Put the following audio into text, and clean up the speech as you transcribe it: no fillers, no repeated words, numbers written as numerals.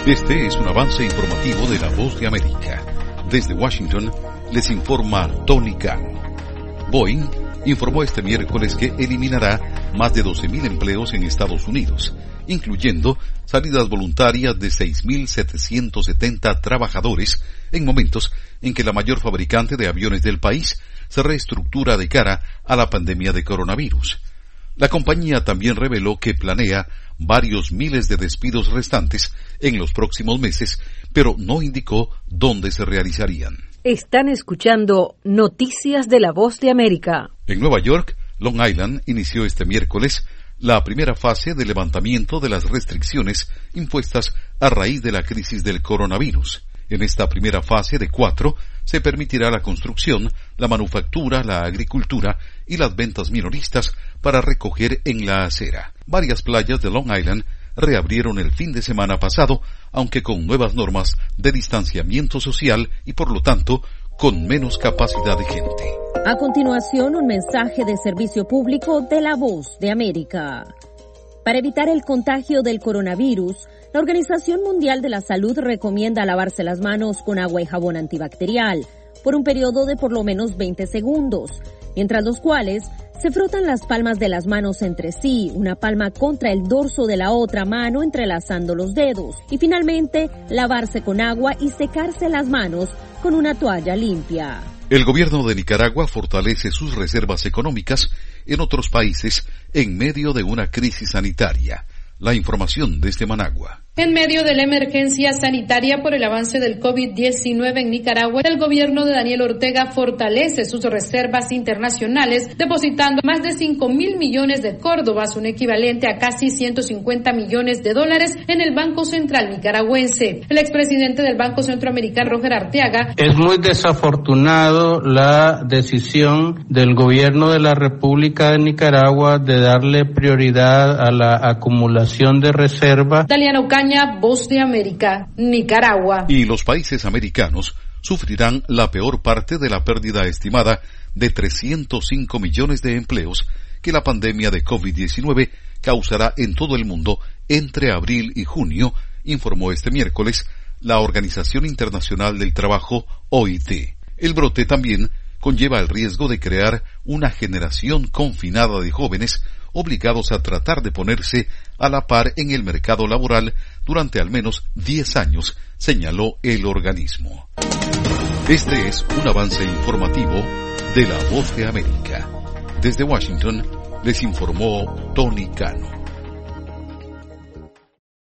Este es un avance informativo de La Voz de América. Desde Washington les informa Tony Cano. Boeing informó este miércoles que eliminará más de 12.000 empleos en Estados Unidos, incluyendo salidas voluntarias de 6.770 trabajadores en momentos en que la mayor fabricante de aviones del país se reestructura de cara a la pandemia de coronavirus. La compañía también reveló que planea varios miles de despidos restantes en los próximos meses, pero no indicó dónde se realizarían. Están escuchando Noticias de La Voz de América. En Nueva York, Long Island inició este miércoles la primera fase de levantamiento de las restricciones impuestas a raíz de la crisis del coronavirus. En esta primera fase de 4 se permitirá la construcción, la manufactura, la agricultura y las ventas minoristas para recoger en la acera. Varias playas de Long Island reabrieron el fin de semana pasado, aunque con nuevas normas de distanciamiento social y por lo tanto con menos capacidad de gente. A continuación, un mensaje de servicio público de La Voz de América. Para evitar el contagio del coronavirus, la Organización Mundial de la Salud recomienda lavarse las manos con agua y jabón antibacterial por un periodo de por lo menos 20 segundos, mientras los cuales se frotan las palmas de las manos entre sí, una palma contra el dorso de la otra mano entrelazando los dedos, y finalmente lavarse con agua y secarse las manos con una toalla limpia. El gobierno de Nicaragua fortalece sus reservas económicas en otros países en medio de una crisis sanitaria. La información desde Managua. En medio de la emergencia sanitaria por el avance del COVID-19 en Nicaragua, el gobierno de Daniel Ortega fortalece sus reservas internacionales, depositando más de 5.000 millones de córdobas, un equivalente a casi 150 millones de dólares en el Banco Central nicaragüense. El expresidente del Banco Centroamericano, Roger Arteaga: es muy desafortunado la decisión del gobierno de la República de Nicaragua de darle prioridad a la acumulación de reservas. Daliana Ocaña, Voz de América, Nicaragua. Y los países americanos sufrirán la peor parte de la pérdida estimada de 305 millones de empleos que la pandemia de COVID-19 causará en todo el mundo entre abril y junio, informó este miércoles la Organización Internacional del Trabajo, OIT. El brote también conlleva el riesgo de crear una generación confinada de jóvenes obligados a tratar de ponerse a la par en el mercado laboral durante al menos 10 años, señaló el organismo. Este es un avance informativo de La Voz de América. Desde Washington les informó Tony Cano.